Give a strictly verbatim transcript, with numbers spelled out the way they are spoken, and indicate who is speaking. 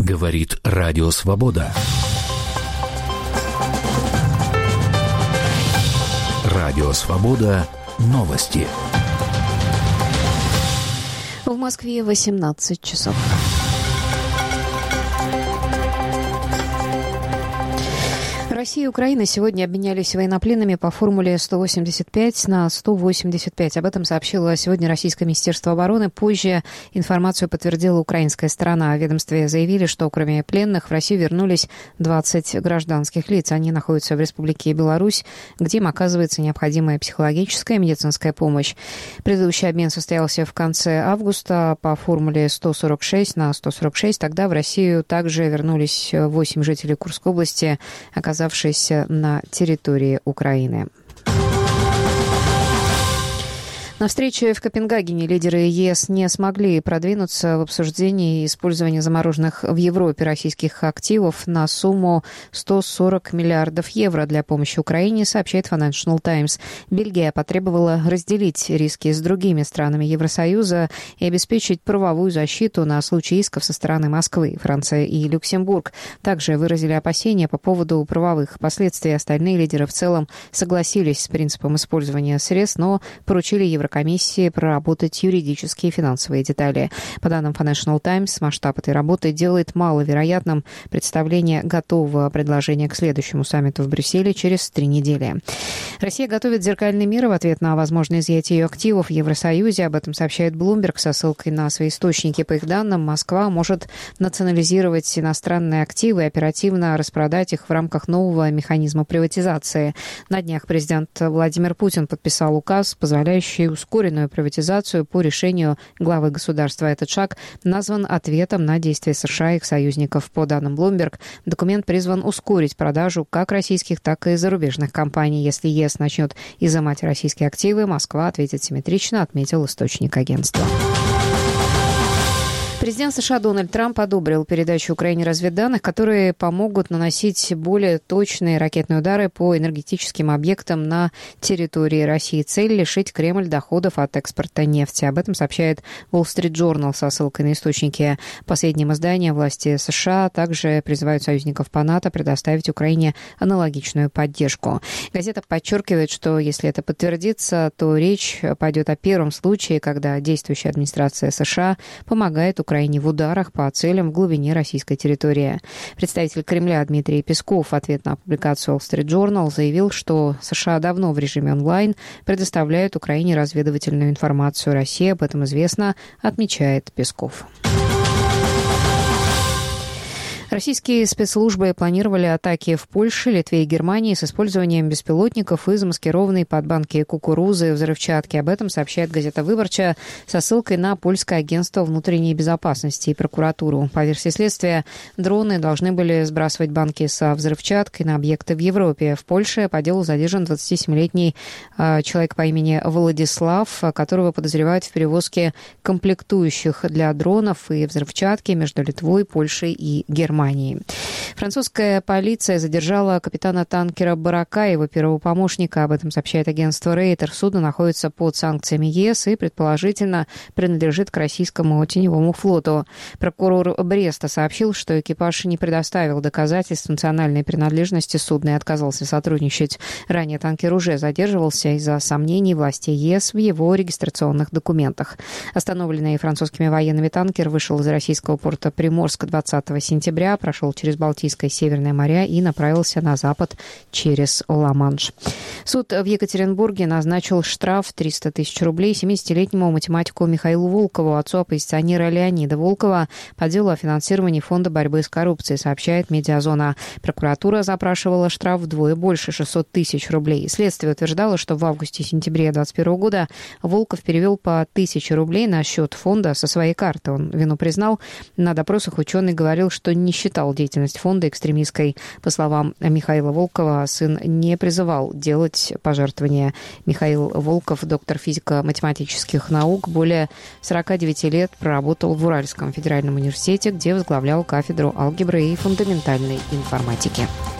Speaker 1: Говорит Радио Свобода. Радио Свобода. Новости.
Speaker 2: В Москве восемнадцать часов. Россия и Украина сегодня обменялись военнопленными по формуле сто восемьдесят пять на сто восемьдесят пять. Об этом сообщило сегодня Российское Министерство обороны. Позже информацию подтвердила украинская сторона. В ведомстве заявили, что кроме пленных в Россию вернулись двадцать гражданских лиц. Они находятся в Республике Беларусь, где им оказывается необходимая психологическая и медицинская помощь. Предыдущий обмен состоялся в конце августа по формуле сто сорок шесть на сто сорок шесть. Тогда в Россию также вернулись восемь жителей Курской области, оказавшиеся на территории Украины. На встрече в Копенгагене лидеры ЕС не смогли продвинуться в обсуждении использования замороженных в Европе российских активов на сумму сто сорок миллиардов евро для помощи Украине, сообщает Financial Times. Бельгия потребовала разделить риски с другими странами Евросоюза и обеспечить правовую защиту на случай исков со стороны Москвы. Франция и Люксембург также выразили опасения по поводу правовых последствий. Остальные лидеры в целом согласились с принципом использования средств, но поручили Еврокомиссии комиссии проработать юридические и финансовые детали. По данным Financial Times, масштаб этой работы делает маловероятным представление готового предложения к следующему саммиту в Брюсселе через три недели. Россия готовит зеркальный мир в ответ на возможное изъятие ее активов в Евросоюзе. Об этом сообщает Bloomberg со ссылкой на свои источники. По их данным, Москва может национализировать иностранные активы и оперативно распродать их в рамках нового механизма приватизации. На днях президент Владимир Путин подписал указ, позволяющий ускоренную приватизацию по решению главы государства. Этот шаг назван ответом на действия США и их союзников. По данным Bloomberg, документ призван ускорить продажу как российских, так и зарубежных компаний. Если ЕС начнет изымать российские активы, Москва ответит симметрично, отметил источник агентства. Президент США Дональд Трамп одобрил передачу Украине разведданных, которые помогут наносить более точные ракетные удары по энергетическим объектам на территории России. Цель – лишить Кремль доходов от экспорта нефти. Об этом сообщает Wall Street Journal со ссылкой на источники. Последним изданием власти США также призывают союзников по НАТО предоставить Украине аналогичную поддержку. Газета подчеркивает, что если это подтвердится, то речь пойдет о первом случае, когда действующая администрация США помогает Украине Украине в ударах по целям в глубине российской территории. Представитель Кремля Дмитрий Песков в ответ на публикацию Wall Street Journal заявил, что США давно в режиме онлайн предоставляют Украине разведывательную информацию. России об этом известно, отмечает Песков. Российские спецслужбы планировали атаки в Польше, Литве и Германии с использованием беспилотников и замаскированной под банки кукурузы и взрывчатки. Об этом сообщает газета «Выборча» со ссылкой на Польское агентство внутренней безопасности и прокуратуру. По версии следствия, дроны должны были сбрасывать банки со взрывчаткой на объекты в Европе. В Польше по делу задержан двадцатисемилетний э, человек по имени Владислав, которого подозревают в перевозке комплектующих для дронов и взрывчатки между Литвой, Польшей и Германией. Французская полиция задержала капитана танкера Барака и его первого помощника. Об этом сообщает агентство Рейтер. Судно находится под санкциями ЕС и, предположительно, принадлежит к российскому теневому флоту. Прокурор Бреста сообщил, что экипаж не предоставил доказательств национальной принадлежности судна и отказался сотрудничать. Ранее танкер уже задерживался из-за сомнений властей ЕС в его регистрационных документах. Остановленный французскими военными танкер вышел из российского порта Приморск двадцатого сентября, прошел через Балтийское и Северное моря и направился на запад через Ла-Манш. Суд в Екатеринбурге назначил штраф триста тысяч рублей семидесятилетнему математику Михаилу Волкову, отцу оппозиционера Леонида Волкова, по делу о финансировании Фонда борьбы с коррупцией, сообщает Медиазона. Прокуратура запрашивала штраф вдвое больше – шестьсот тысяч рублей. Следствие утверждало, что в августе-сентябре две тысячи двадцать первого года Волков перевел по тысяче рублей на счет фонда со своей карты. Он вину признал. На допросах ученый говорил, что не считал деятельность фонда экстремистской. По словам Михаила Волкова, сын не призывал делать пожертвования. Михаил Волков, доктор физико-математических наук, более сорока девяти лет проработал в Уральском федеральном университете, где возглавлял кафедру алгебры и фундаментальной информатики.